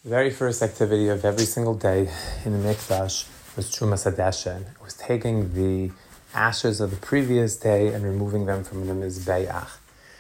The very first activity of every single day in the Mikdash was Trumas Hadeshen. It was taking the ashes of the previous day and removing them from the Mizbeach.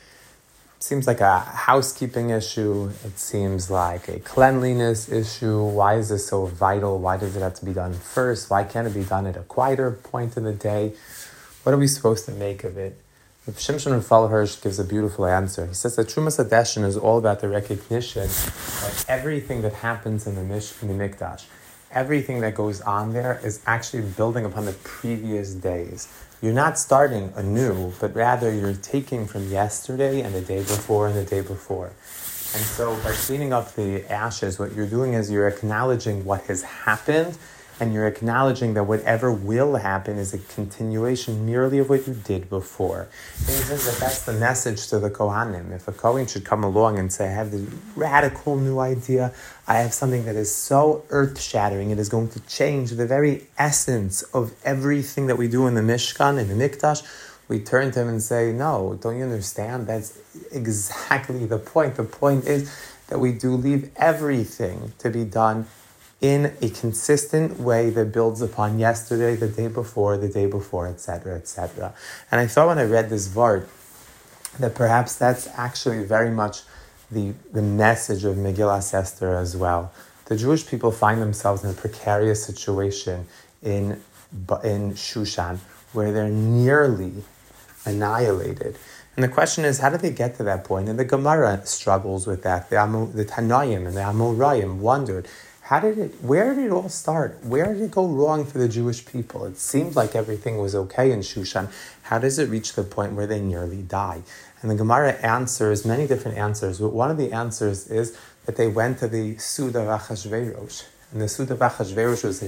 It seems like a housekeeping issue. It seems like a cleanliness issue. Why is this so vital? Why does it have to be done first? Why can't it be done at a quieter point in the day? What are we supposed to make of it? Shimshon Raphael Hirsch gives a beautiful answer. He says that Trumas Hadeshen is all about the recognition that everything that happens in the Mikdash, everything that goes on there is actually building upon the previous days. You're not starting anew, but rather you're taking from yesterday and the day before and the day before. And so by cleaning up the ashes, what you're doing is you're acknowledging what has happened, and you're acknowledging that whatever will happen is a continuation merely of what you did before. And he says that that's the message to the Kohanim. If a Kohen should come along and say, I have this radical new idea, I have something that is so earth-shattering, it is going to change the very essence of everything that we do in the Mishkan, in the Mikdash, we turn to him and say, no, don't you understand? That's exactly the point. The point is that we do leave everything to be done in a consistent way that builds upon yesterday, the day before, etc., etc. And I thought when I read this Vart that perhaps that's actually very much the message of Megillas Esther as well. The Jewish people find themselves in a precarious situation in Shushan, where they're nearly annihilated. And the question is, how did they get to that point? And the Gemara struggles with that. The Tanoim and the Amoraim wondered, where did it all start? Where did it go wrong for the Jewish people? It seemed like everything was okay in Shushan. How does it reach the point where they nearly die? And the Gemara answers many different answers, but one of the answers is that they went to the Suda of Achashverosh. And the Suda of Achashverosh was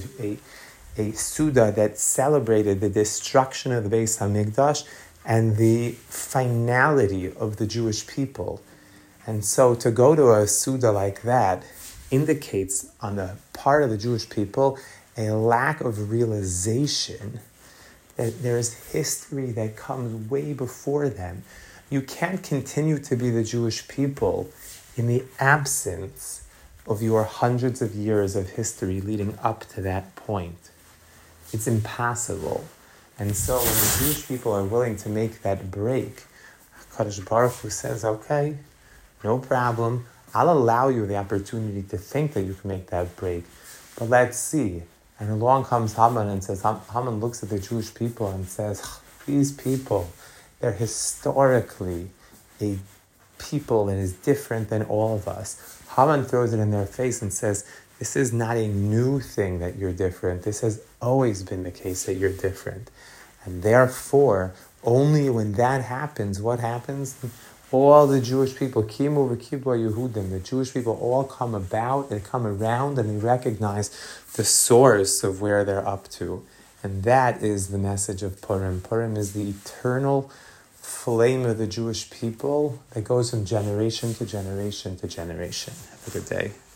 a Suda that celebrated the destruction of the Beis HaMikdash and the finality of the Jewish people. And so to go to a Suda like that indicates on the part of the Jewish people a lack of realization that there is history that comes way before them. You can't continue to be the Jewish people in the absence of your hundreds of years of history leading up to that point. It's impossible. And so when the Jewish people are willing to make that break, Kadosh Baruch Hu says, okay, no problem, I'll allow you the opportunity to think that you can make that break, but let's see. And along comes Haman and says, Haman looks at the Jewish people and says, these people, they're historically a people that is different than all of us. Haman throws it in their face and says, this is not a new thing that you're different. This has always been the case that you're different. And therefore, only when that happens, what happens? All the Jewish people, Kimu v'Kibur Yehudim, the Jewish people all come about, they come around and they recognize the source of where they're up to. And that is the message of Purim. Purim is the eternal flame of the Jewish people that goes from generation to generation to generation. Have a good day.